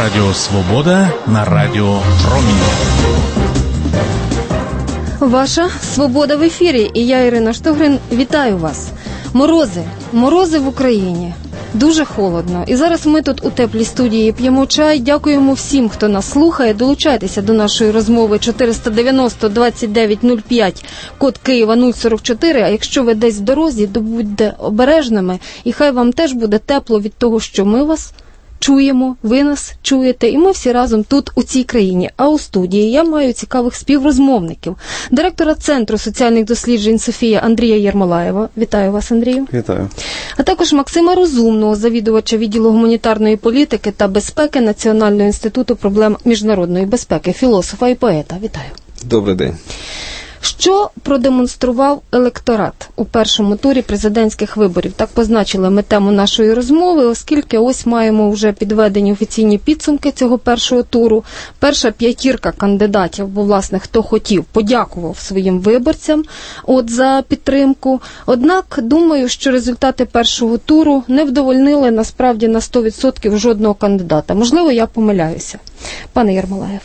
Радіо Свобода на Радіо Промінь. Ваша «Свобода» в ефірі. І я, Ірина Штогрин, вітаю вас. Морози в Україні. Дуже холодно. І зараз ми тут у теплій студії п'ємо чай. Дякуємо всім, хто нас слухає. Долучайтеся до нашої розмови 490-2905, код Києва 044. А якщо ви десь в дорозі, то будьте обережними. І хай вам теж буде тепло від того, що ми вас чуємо, ви нас чуєте, і ми всі разом тут, у цій країні. А у студії я маю цікавих співрозмовників. Директора Центру соціальних досліджень «Софія» Андрія Єрмолаєва. Вітаю вас, Андрію. Вітаю. А також Максима Розумного, завідувача відділу гуманітарної політики та безпеки Національного інституту проблем міжнародної безпеки, філософа і поета. Вітаю. Добрий день. Що продемонстрував електорат у першому турі президентських виборів? Так позначили ми тему нашої розмови, оскільки ось маємо вже підведені офіційні підсумки цього першого туру. Перша п'ятірка кандидатів, бо, власне, хто хотів, подякував своїм виборцям за підтримку. Однак, думаю, що результати першого туру не вдовольнили, насправді, на 100% жодного кандидата. Можливо, я помиляюся. Пане Єрмолаєв.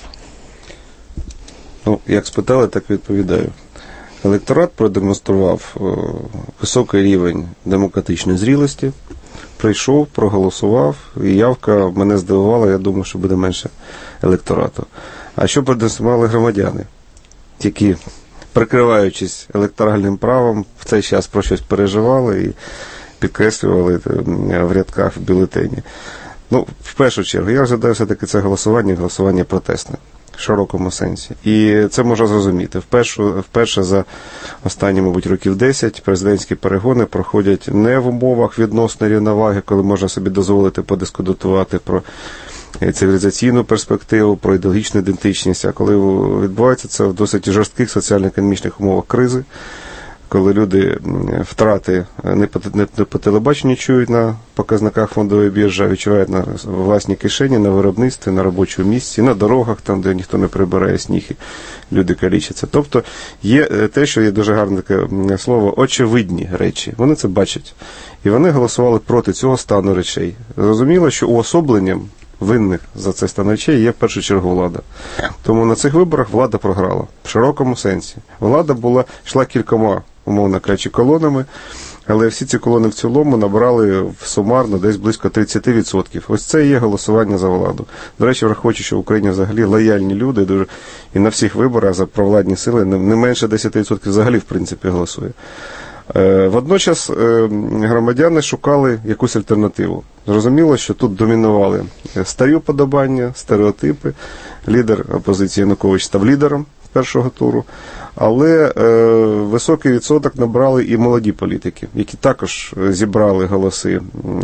Як спитали, так відповідаю. Електорат продемонстрував високий рівень демократичної зрілості, прийшов, проголосував, і явка мене здивувала, я думаю, що буде менше електорату. А що продемонстрували громадяни, які, прикриваючись електоральним правом, в цей час про щось переживали і підкреслювали в рядках в бюлетені? В першу чергу, я розглядаю все-таки це голосування протестне. В широкому сенсі. І це можна зрозуміти. Вперше за останні, мабуть, років 10 президентські перегони проходять не в умовах відносної рівноваги, коли можна собі дозволити подискутувати про цивілізаційну перспективу, про ідеологічну ідентичність, а коли відбувається це в досить жорстких соціально-економічних умовах кризи, коли люди втрати не по телебаченню чують на показниках фондової біржі, а відчувають на власній кишені, на виробництві, на робочому місці, на дорогах, там, де ніхто не прибирає сніг, і люди калічаться. Тобто є те, що є дуже гарне таке слово, очевидні речі. Вони це бачать. І вони голосували проти цього стану речей. Зрозуміло, що уособленням винних за цей стан речей є в першу чергу влада. Тому на цих виборах влада програла. В широкому сенсі. Влада йшла кількома, умовно кажучи, колонами, але всі ці колони в цілому набрали сумарно десь близько 30%. Ось це і є голосування за владу. До речі, враховуючи, що в Україні взагалі лояльні люди, і на всіх виборах за провладні сили не менше 10% взагалі, в принципі, голосує. Водночас громадяни шукали якусь альтернативу. Зрозуміло, що тут домінували старі уподобання, стереотипи. Лідер опозиції Янукович став лідером першого туру, але високий відсоток набрали і молоді політики, які також зібрали голоси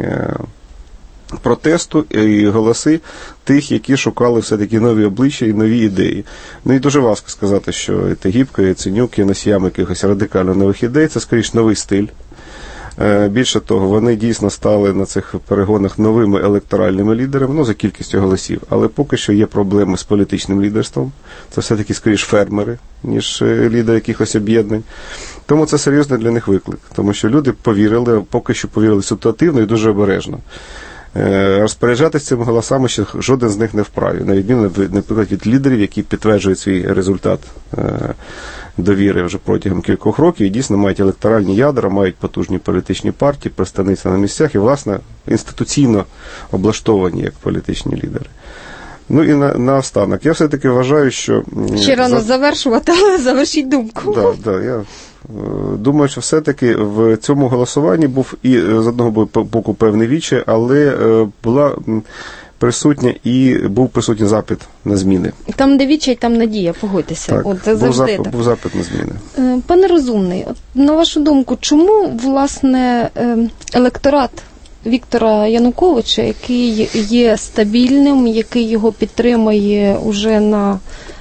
протесту і голоси тих, які шукали все-таки нові обличчя і нові ідеї. І дуже важко сказати, що і Тягібко, і Яценюк є носіями якихось радикально нових ідей, це, скоріш, новий стиль. Більше того, вони дійсно стали на цих перегонах новими електоральними лідерами, за кількістю голосів, але поки що є проблеми з політичним лідерством. Це все-таки, скоріш, фермери, ніж лідери якихось об'єднань. Тому це серйозний для них виклик, тому що люди повірили, поки що повірили ситуативно і дуже обережно. Розпоряджатися цими голосами ще жоден з них не вправі, на відміну, наприклад, від лідерів, які підтверджують свій результат довіри вже протягом кількох років і дійсно мають електоральні ядра, мають потужні політичні партії, представництва на місцях і, власне, інституційно облаштовані як політичні лідери. І наостанок. Я все-таки вважаю, що... Ще рано завершувати, але завершіть думку. Так, я думаю, що все-таки в цьому голосуванні був і з одного боку певний відчай, але був присутній запит на зміни. Там, де відчай, там надія, погодьтеся. Так, це завжди був запит на зміни. Пане Розумний, на вашу думку, чому, власне, електорат Віктора Януковича, який є стабільним, який його підтримує уже на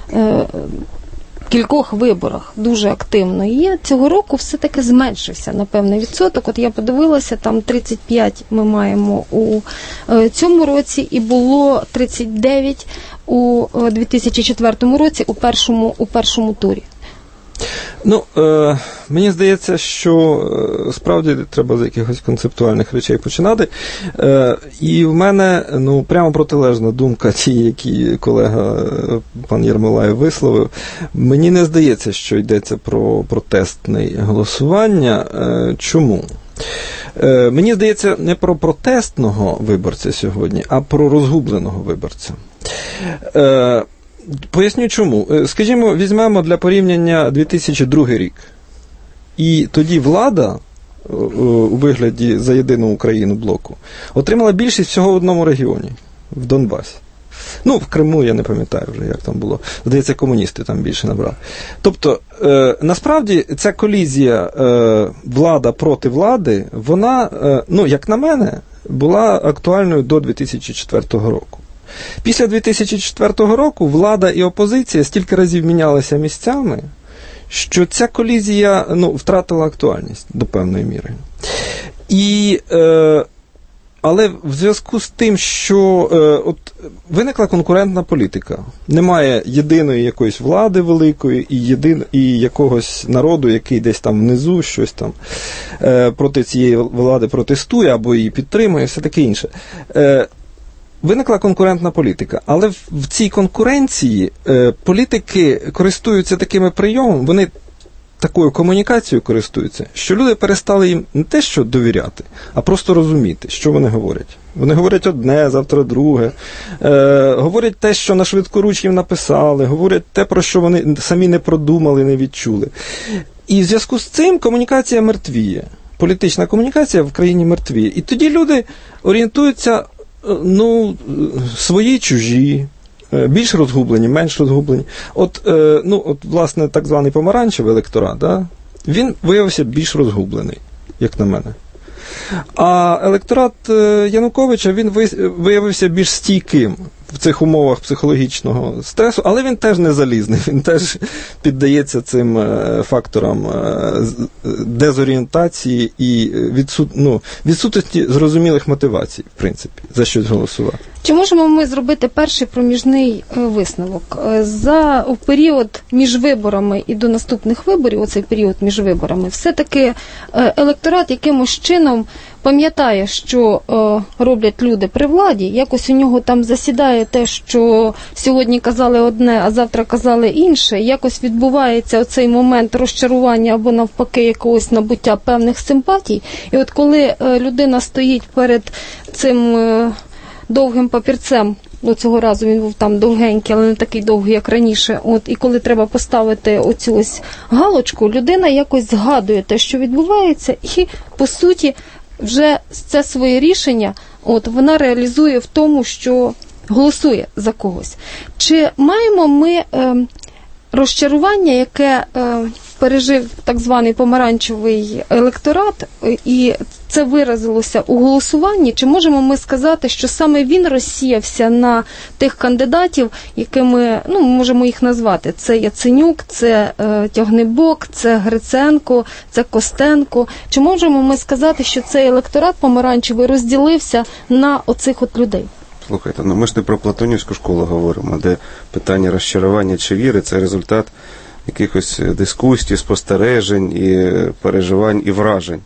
кількох виборах дуже активно є, цього року все-таки зменшився на певний відсоток. От я подивилася, там 35 ми маємо у цьому році і було 39 у 2004 році у першому турі. Мені здається, що справді треба з якихось концептуальних речей починати. І в мене, прямо протилежна думка тій, які колега пан Єрмолаєв висловив. Мені не здається, що йдеться про протестне голосування. Чому? Мені здається, не про протестного виборця сьогодні, а про розгубленого виборця. Поясню чому. Скажімо, візьмемо для порівняння 2002 рік. І тоді влада у вигляді «За єдину Україну» блоку отримала більшість всього в одному регіоні – в Донбасі. В Криму я не пам'ятаю вже, як там було. Здається, комуністи там більше набрали. Тобто, насправді, ця колізія влада проти влади, вона, як на мене, була актуальною до 2004 року. Після 2004 року влада і опозиція стільки разів мінялися місцями, що ця колізія втратила актуальність до певної міри. Але в зв'язку з тим, що виникла конкурентна політика, немає єдиної якоїсь влади великої і якогось народу, який десь там внизу щось там проти цієї влади протестує або її підтримує, все таке інше. Виникла конкурентна політика, але в цій конкуренції політики користуються такими прийомами, вони такою комунікацією користуються, що люди перестали їм не те, що довіряти, а просто розуміти, що вони говорять. Вони говорять одне, завтра друге, говорять те, що на швидкоруч їм написали, говорять те, про що вони самі не продумали, не відчули. І в зв'язку з цим комунікація мертвіє. Політична комунікація в країні мертвіє. І тоді люди орієнтуються свої, чужі, більш розгублені, менш розгублені. Власне, так званий помаранчевий електорат, він виявився більш розгублений, як на мене. А електорат Януковича, він виявився більш стійким в цих умовах психологічного стресу, але він теж не залізний, він теж піддається цим факторам дезорієнтації і відсутності зрозумілих мотивацій, в принципі, за щось голосувати. Чи можемо ми зробити перший проміжний висновок? У період між виборами і до наступних виборів, оцей період між виборами, все-таки електорат якимось чином пам'ятає, що роблять люди при владі, якось у нього там засідає те, що сьогодні казали одне, а завтра казали інше, якось відбувається оцей момент розчарування або навпаки якогось набуття певних симпатій. І от коли людина стоїть перед цим довгим папірцем, цього разу він був там довгенький, але не такий довгий, як раніше, і коли треба поставити оцю ось галочку, людина якось згадує те, що відбувається, і, по суті, вже це своє рішення вона реалізує в тому, що голосує за когось. Чи маємо ми розчарування, яке пережив так званий помаранчевий електорат, і це виразилося у голосуванні? Чи можемо ми сказати, що саме він розсіявся на тих кандидатів, якими, ми можемо їх назвати? Це Яценюк, це Тягнибок, це Гриценко, це Костенко. Чи можемо ми сказати, що цей електорат помаранчевий розділився на оцих людей? Слухайте, ми ж не про платонівську школу говоримо, де питання розчарування чи віри – це результат якихось дискусій, спостережень, і переживань, і вражень.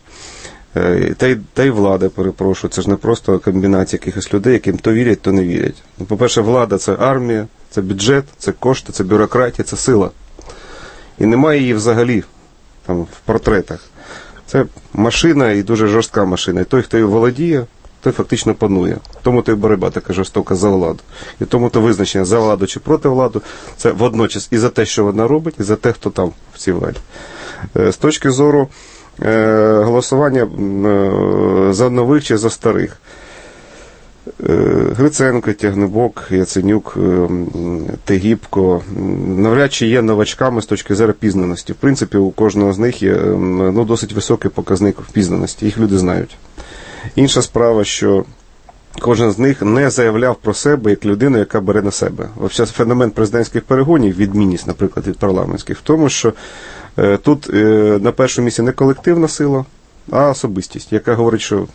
Та й влада, перепрошую, це ж не просто комбінація якихось людей, яким то вірять, то не вірять. По-перше, влада – це армія, це бюджет, це кошти, це бюрократія, це сила. І немає її взагалі там в портретах. Це машина і дуже жорстка машина. І той, хто її володіє, той фактично панує. Тому то й боротьба така жорстока за владу. І тому то визначення за владу чи проти влади – це водночас і за те, що вона робить, і за те, хто там в цій владі. З точки зору голосування за нових чи за старих. Гриценко, Тягнибок, Яценюк, Тегібко навряд чи є новачками з точки зору пізнаності. В принципі, у кожного з них є досить високий показник впізнаності. Їх люди знають. Інша справа, що кожен з них не заявляв про себе як людину, яка бере на себе. Взагалі, феномен президентських перегонів, відмінність, наприклад, від парламентських, в тому, що тут на першому місці не колективна сила, а особистість, яка говорить, що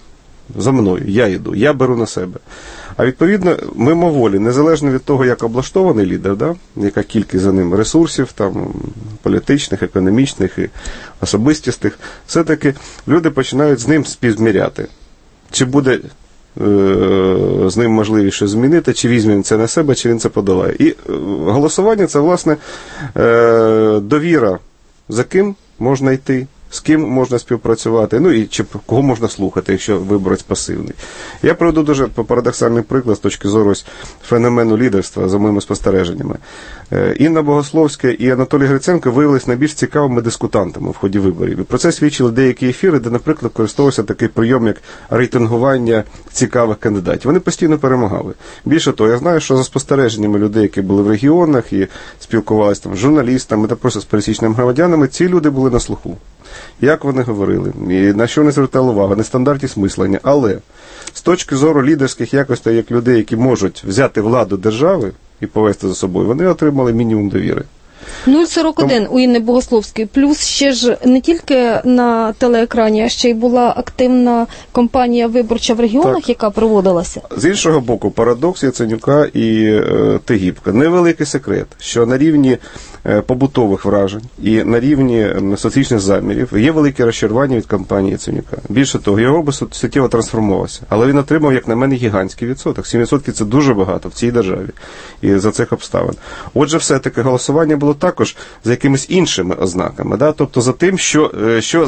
за мною, я йду, я беру на себе. А відповідно, мимоволі, незалежно від того, як облаштований лідер, да, яка кількість за ним ресурсів, там, політичних, економічних і особистістих, все-таки люди починають з ним співміряти. Чи буде з ним можливість щось змінити, чи візьме він це на себе, чи він це подолає. І голосування – це, власне, довіра, за ким можна йти, з ким можна співпрацювати, ну і чи кого можна слухати, якщо виборець пасивний. Я приведу дуже парадоксальний приклад з точки зору феномену лідерства, за моїми спостереженнями. Інна Богословська і Анатолій Гриценко виявилися найбільш цікавими дискутантами в ході виборів. І про це свідчили деякі ефіри, де, наприклад, користувався такий прийом, як рейтингування цікавих кандидатів. Вони постійно перемагали. Більше того, я знаю, що за спостереженнями людей, які були в регіонах і спілкувалися там з журналістами та просто з пересічними громадянами, ці люди були на слуху. Як вони говорили, і на що вони звертали увагу, нестандартність мислення. Але з точки зору лідерських якостей, як людей, які можуть взяти владу держави і повести за собою, вони отримали мінімум довіри. 0,41 у Інни Богословської. Плюс ще ж не тільки на телеекрані, а ще й була активна кампанія виборча в регіонах, так, яка проводилася. З іншого боку, парадокс Яценюка і Тигіпка. Невеликий секрет, що на рівні побутових вражень і на рівні соціальних замірів є велике розчарування від кампанії Яценюка. Більше того, його би суттєво трансформувався. Але він отримав, як на мене, гігантський відсоток. 7% – це дуже багато в цій державі і за цих обставин. Отже, все-таки голосування було також за якимись іншими ознаками, да? Тобто за тим, що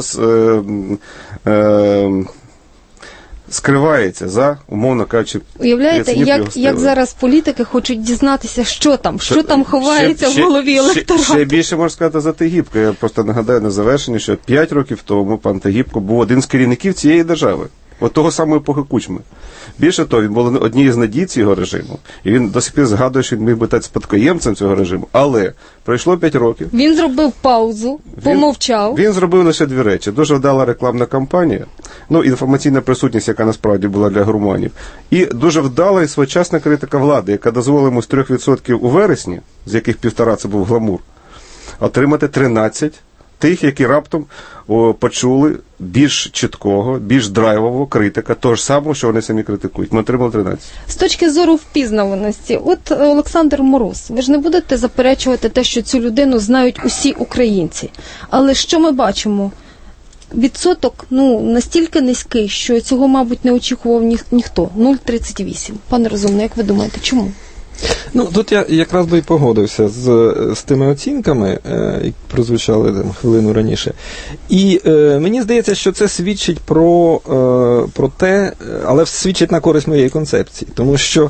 скривається за, умовно кажучи, уявляєте, як зараз політики хочуть дізнатися, що там ховається в голові електорату. Ще більше можна сказати за Тигіпка. Я просто нагадаю на завершення, що 5 років тому пан Тигіпко був один з керівників цієї держави. От того самого епохи Кучми. Більше того, він був однією з надій цього режиму. І він до сих пір згадує, що він міг би стати спадкоємцем цього режиму. Але пройшло 5 років. Він зробив паузу, помовчав. Він зробив лише 2 речі. Дуже вдала рекламна кампанія, ну, інформаційна присутність, яка насправді була для гурманів, і дуже вдала і своєчасна критика влади, яка дозволила йому з 3% у вересні, з яких 1,5 це був гламур, отримати 13 тих, які раптом почули більш чіткого, більш драйвового критика, того ж самого, що вони самі критикують. Ми отримали 13. З точки зору впізнаваності, от Олександр Мороз, ви ж не будете заперечувати те, що цю людину знають усі українці. Але що ми бачимо? Відсоток, настільки низький, що цього, мабуть, не очікував ніхто. 0,38. Пане Розумний, як ви думаєте, чому? Тут я якраз би і погодився з тими оцінками, які прозвучали хвилину раніше. І мені здається, що це свідчить про те, але свідчить на користь моєї концепції. Тому що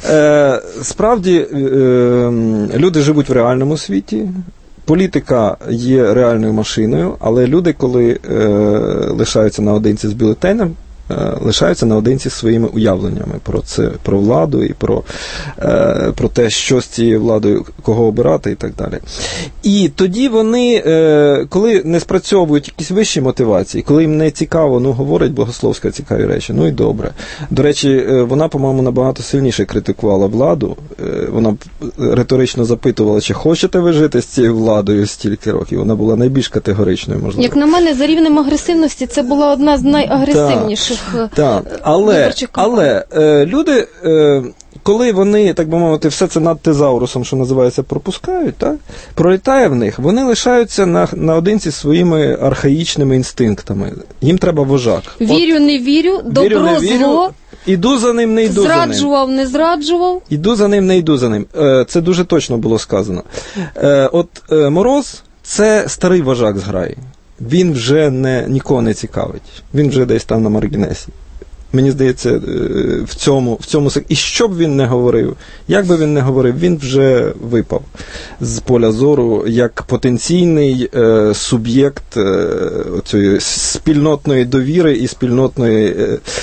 справді люди живуть в реальному світі, політика є реальною машиною, але люди, коли лишаються наодинці з бюлетенем, лишаються наодинці з своїми уявленнями про владу і про те, що з цією владою, кого обирати і так далі. І тоді вони, коли не спрацьовують якісь вищі мотивації, коли їм не цікаво, говорить Богословська цікаві речі, і добре. До речі, вона, по-моєму, набагато сильніше критикувала владу, вона риторично запитувала, чи хочете ви жити з цією владою стільки років, вона була найбільш категоричною, можливо. Як на мене, за рівнем агресивності, це була одна з найагресивніших. Так, але люди, коли вони, так би мовити, все це над тезаурусом, що називається, пропускають, так, пролітає в них, вони лишаються наодинці зі своїми архаїчними інстинктами. Їм треба вожак. Вірю, не вірю, добро, зло. Іду за ним, не йду за ним. Зраджував, не зраджував. Іду за ним, не йду за ним. Це дуже точно було сказано. Мороз – це старий вожак з граї. Він вже нікого не цікавить. Він вже десь там на маргінесі. Мені здається, в цьому і що б він не говорив, як би він не говорив, він вже випав з поля зору як потенційний суб'єкт цієї спільнотної довіри і спільнотної,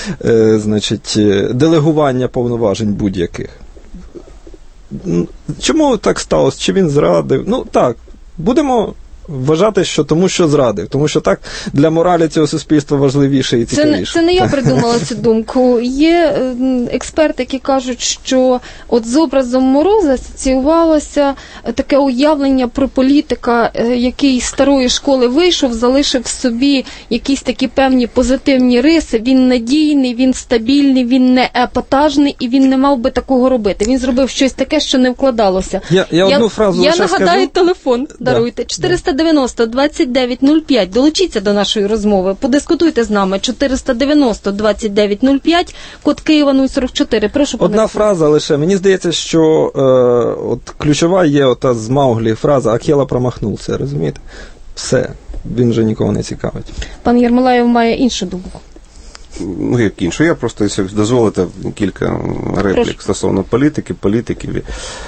делегування повноважень будь-яких. Чому так сталося? Чи він зрадив? Так, будемо вважати, що тому що зрадив, тому що так для моралі цього суспільства важливіше і цікавіше. Це не я придумала цю думку. Є експерти, які кажуть, що от з образом Мороза асоціювалося таке уявлення про політика, який з старої школи вийшов, залишив в собі якісь такі певні позитивні риси. Він надійний, він стабільний, він не епатажний і він не мав би такого робити. Він зробив щось таке, що не вкладалося. Я одну фразу лише нагадаю скажу. телефон, даруйте, 490-2905. Долучіться до нашої розмови, подискутуйте з нами. 490-2905, код Києва 044. Прошу, пане. Одна фраза лише. Мені здається, що от ключова є ота з Мауглі фраза «Акела промахнувся», розумієте? Все, він вже нікого не цікавить. Пан Єрмолаєв має іншу думку. Ну, як інше. Я просто, якщо дозволите, кілька реплік. Прошу. Стосовно політиків.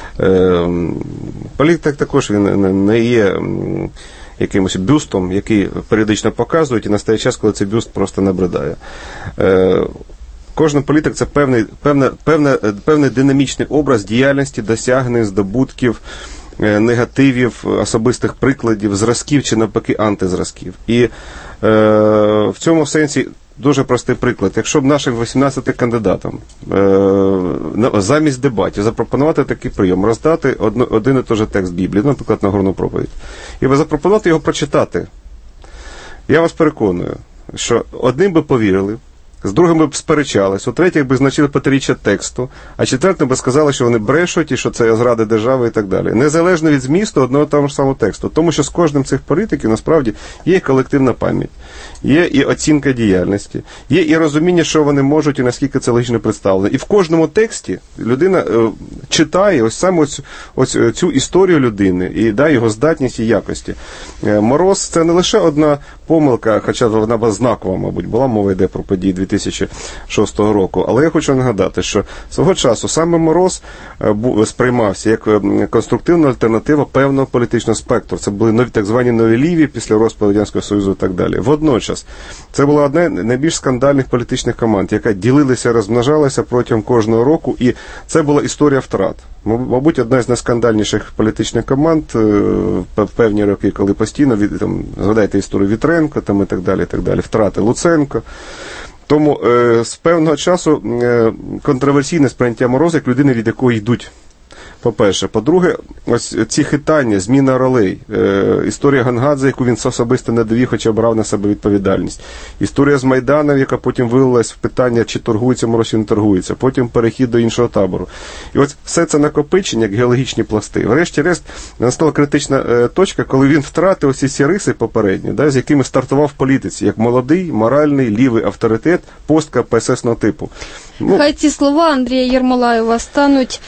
Політик також він не є якимось бюстом, який періодично показують, і настає час, коли цей бюст просто набридає. Кожен політик – це певний динамічний образ діяльності, досягнень, здобутків, негативів, особистих прикладів, зразків чи навпаки антизразків. І в цьому сенсі дуже простий приклад. Якщо б нашим 18 кандидатам замість дебатів запропонувати такий прийом, роздати один і той же текст Біблії, наприклад, Нагорну проповідь, і запропонувати його прочитати, я вас переконую, що одним би повірили, з другим би сперечались, у третіх би значили протиріччя тексту, а четвертим би сказали, що вони брешуть і що це зради держави і так далі. Незалежно від змісту одного того ж самого тексту. Тому що з кожним цих політиків насправді є колективна пам'ять, є і оцінка діяльності, є і розуміння, що вони можуть і наскільки це логічно представлено. І в кожному тексті людина читає ось саме цю історію людини і його здатність і якості. Мороз – це не лише одна помилка, хоча вона була знакова, мабуть, була мова йде про події 2006 року. Але я хочу нагадати, що свого часу саме Мороз сприймався як конструктивна альтернатива певного політичного спектру. Це були так звані нові ліві після розпаду Радянського Союзу і так далі. Водночас, це була одна з найбільш скандальних політичних команд, яка ділилася, розмножалася протягом кожного року, і це була історія втрат. Мабуть, одна з найскандальніших політичних команд в певні роки, коли постійно, згадайте історію Вітренко і так далі, втрати Луценко. Тому з певного часу контроверсійне сприйняття Мороза як людини, від якої йдуть. По-перше. По-друге, ось ці хитання, зміна ролей, історія Гонгадзе, яку він особисто не довів, хоча брав на себе відповідальність. Історія з Майданом, яка потім вилилась в питання, чи торгується Мороз, чи не торгується. Потім перехід до іншого табору. І ось все це накопичення, як геологічні пласти. Врешті-решт, настала критична точка, коли він втратив ось ці риси попередні, з якими стартував в політиці, як молодий, моральний, лівий авторитет постка ПСС-ного типу. Хай ці слова Андрія Єрмолаєва стануть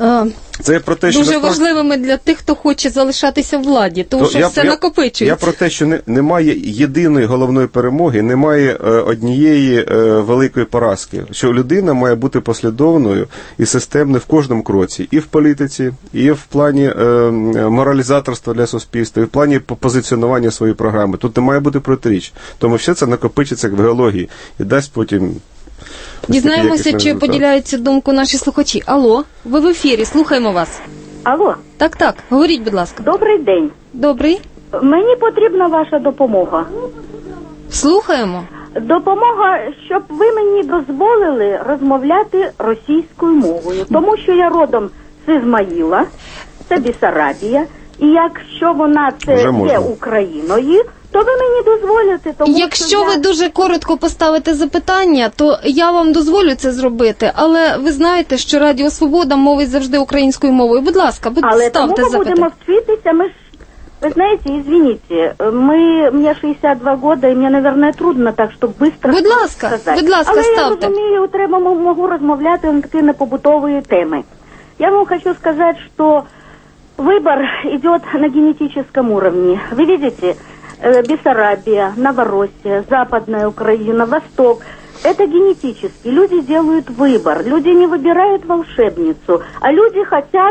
це про те, дуже важливими для тих, хто хоче залишатися в владі, тому що все накопичується. Я про те, що немає єдиної головної перемоги, немає однієї великої поразки, що людина має бути послідовною і системною в кожному кроці, і в політиці, і в плані моралізаторства для суспільства, і в плані позиціонування своєї програми. Тут не має бути протиріч, тому що це накопичиться як в геології і дасть потім... Дізнаємося, чи поділяють цю думку наші слухачі. Алло, ви в ефірі, слухаємо вас. Алло. Так, говоріть, будь ласка. Добрий день. Добрий. Мені потрібна ваша допомога. Слухаємо. Допомога, щоб ви мені дозволили розмовляти російською мовою. Тому що я родом з Ізмаїла, це Бессарабія, і якщо вона це є Україною, то ви мені дозволите. Тому якщо ви дуже коротко поставите запитання, то я вам дозволю це зробити. Але ви знаєте, що Радіо Свобода мовить завжди українською мовою. Будь ласка, ставте запитання. Але тому ми будемо вчитися. Ми ж, вы знаете, извините, мне 62 года, и мне, наверное, трудно так, чтобы быстро будь ласка, сказати. Будь ласка, але ставте. Але я розумію, можу розмовляти на такі непобутові теми. Я вам хочу сказать, что выбор идет на генетическом уровне. Вы видите, Бессарабия, Новороссия, Западная Украина, Восток. Это генетически. Люди делают выбор. Люди не выбирают волшебницу, а люди хотят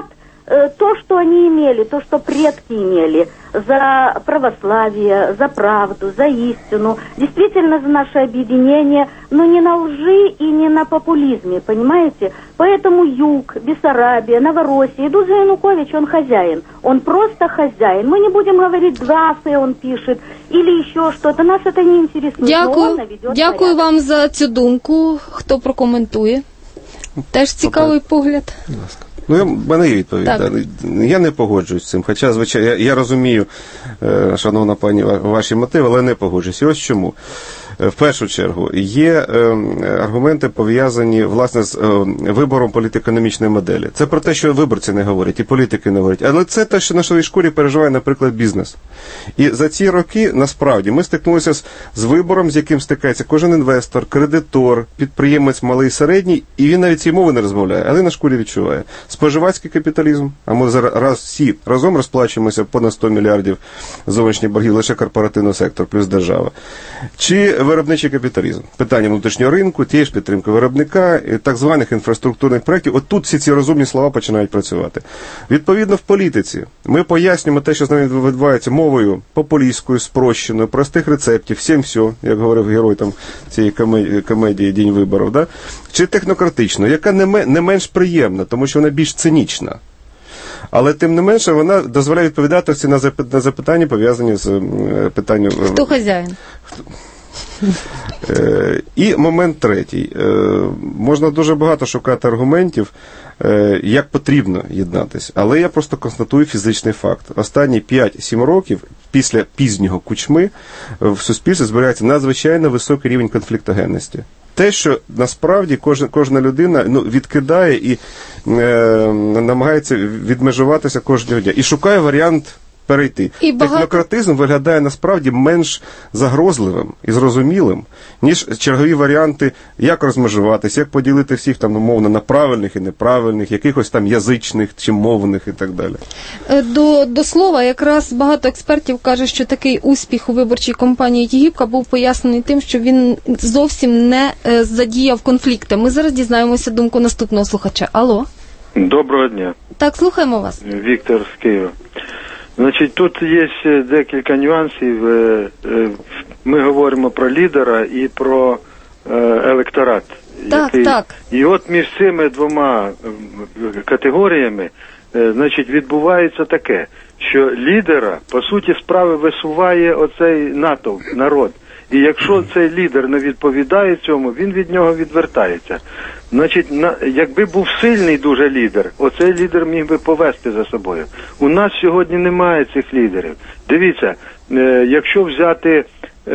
то, что они имели, то, что предки имели, за православие, за правду, за истину, действительно за наше объединение, но не на лжи и не на популизме, понимаете? Поэтому Юг, Бессарабия, Новороссия, идут за Янукович, он хозяин, он просто хозяин. Мы не будем говорить «двасы» он пишет, или еще что-то, нас это не интересует. Дякую вам за цю думку. Хто прокоментує? Теж цікавий погляд. Будь ласка. Ну, в мене є відповідь. Я не погоджуюсь з цим. Хоча, звичайно, я розумію, шановна пані, ваші мотиви, але не погоджуюсь. І ось чому. В першу чергу, є аргументи, пов'язані, власне, з вибором політико-економічної моделі. Це про те, що виборці не говорять, і політики не говорять. Але це те, що на своїй шкурі переживає, наприклад, бізнес. І за ці роки, насправді, ми стикнулися з вибором, з яким стикається кожен інвестор, кредитор, підприємець малий і середній, і він навіть цієї мови не розмовляє, але на шкурі відчуває. Споживацький капіталізм, а ми зараз всі разом розплачуємося понад 100 мільярдів зовнішніх боргів, лише корпоративний сектор плюс держава. Чи виробничий капіталізм? Питання внутрішнього ринку, тієї ж підтримки виробника, так званих інфраструктурних проєктів. От тут всі ці розумні слова починають працювати. Відповідно, в політиці ми пояснюємо те, що з нами відбувається мовою популістською, спрощеною, простих рецептів, всім все, як говорив герой там цієї комедії «День виборів», да? Чи технократично, яка не менш приємна, тому що вона більш цинічна. Але, тим не менше, вона дозволяє відповідати на запитання, пов'язані з питанням... Хто хазяїн? І момент третій. Можна дуже багато шукати аргументів, як потрібно єднатися. Але я просто констатую фізичний факт. Останні 5-7 років після пізнього Кучми в суспільстві збирається надзвичайно високий рівень конфліктогенності. Те, що насправді кожна людина відкидає і намагається відмежуватися кожного дня. І шукає варіант перейти. Технократизм виглядає насправді менш загрозливим і зрозумілим, ніж чергові варіанти, як розмежуватися, як поділити всіх там умовно на правильних і неправильних, якихось там язичних чи мовних і так далі. До слова, якраз багато експертів кажуть, що такий успіх у виборчій кампанії Тігіпка був пояснений тим, що він зовсім не задіяв конфлікти. Ми зараз дізнаємося думку наступного слухача. Алло. Доброго дня. Так, слухаємо вас. Віктор з Києва. Значить, тут є декілька нюансів. Ми говоримо про лідера і про електорат. Так. І от між цими двома категоріями, значить, відбувається таке, що лідера, по суті справи, висуває оцей натовп, народ. І якщо цей лідер не відповідає цьому, він від нього відвертається. Значить, якби був сильний дуже лідер, оцей лідер міг би повести за собою. У нас сьогодні немає цих лідерів. Дивіться, якщо взяти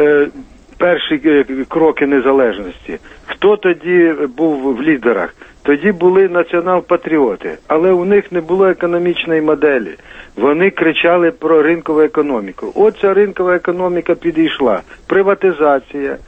перші кроки незалежності, хто тоді був в лідерах? Тоді були націонал-патріоти, але у них не було економічної моделі. Вони кричали про ринкову економіку. От ця ринкова економіка підійшла. Приватизація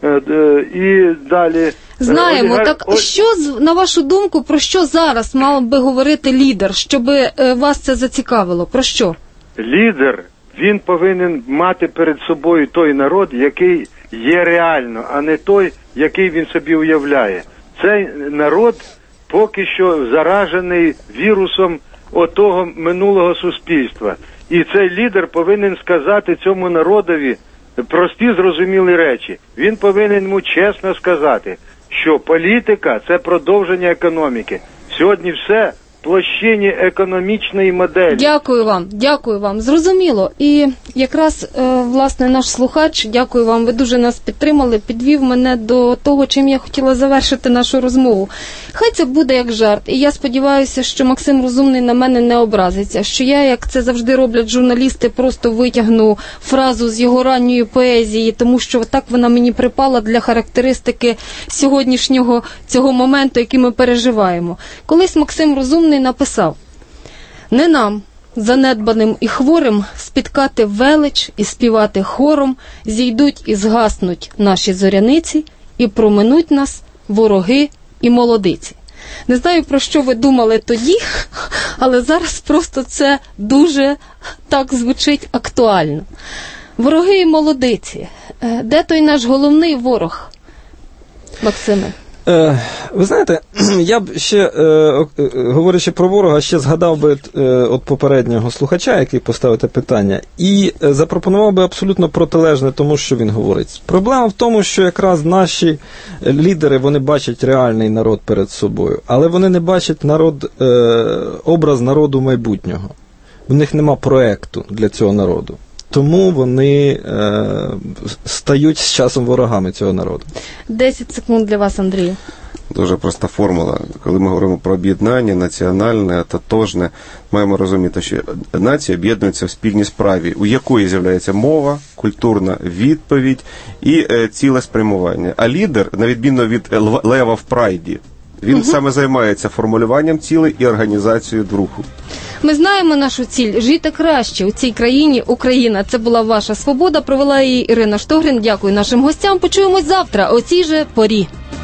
і далі... Знаємо. Так що, на вашу думку, про що зараз мав би говорити лідер, щоб вас це зацікавило? Про що? Лідер, він повинен мати перед собою той народ, який є реально, а не той, який він собі уявляє. Цей народ поки що заражений вірусом отого минулого суспільства. І цей лідер повинен сказати цьому народові прості, зрозумілі речі. Він повинен йому чесно сказати, що політика – це продовження економіки. Сьогодні все в площині економічної моделі. Дякую вам. Зрозуміло. І якраз, власне, наш слухач, дякую вам, ви дуже нас підтримали, підвів мене до того, чим я хотіла завершити нашу розмову. Хай це буде як жарт. І я сподіваюся, що Максим Розумний на мене не образиться, що я, як це завжди роблять журналісти, просто витягну фразу з його ранньої поезії, тому що так вона мені припала для характеристики сьогоднішнього цього моменту, який ми переживаємо. Колись Максим Розумний написав: «Не нам, занедбаним і хворим, спіткати велич і співати хором, зійдуть і згаснуть наші зоряниці, і проминуть нас вороги і молодиці». Не знаю, про що ви думали тоді, але зараз просто це дуже так звучить актуально. Вороги і молодиці. Де той наш головний ворог, Максиме? Ви знаєте, я б ще, говорячи про ворога, ще згадав би от попереднього слухача, який поставив те питання, і запропонував би абсолютно протилежне тому, що він говорить. Проблема в тому, що якраз наші лідери, вони бачать реальний народ перед собою, але вони не бачать образ народу майбутнього. У них нема проекту для цього народу. Тому вони стають з часом ворогами цього народу. 10 секунд для вас, Андрію. Дуже проста формула. Коли ми говоримо про об'єднання національне, тотожне, маємо розуміти, що нація об'єднується в спільній справі, у якої з'являється мова, культурна відповідь і ціле спрямування. А лідер, на відміну від лева в прайді, він саме займається формулюванням цілей і організацією руху. Ми знаємо нашу ціль – жити краще у цій країні Україна. Це була ваша свобода, провела її Ірина Штогрин. Дякую нашим гостям. Почуємось завтра о цій же порі.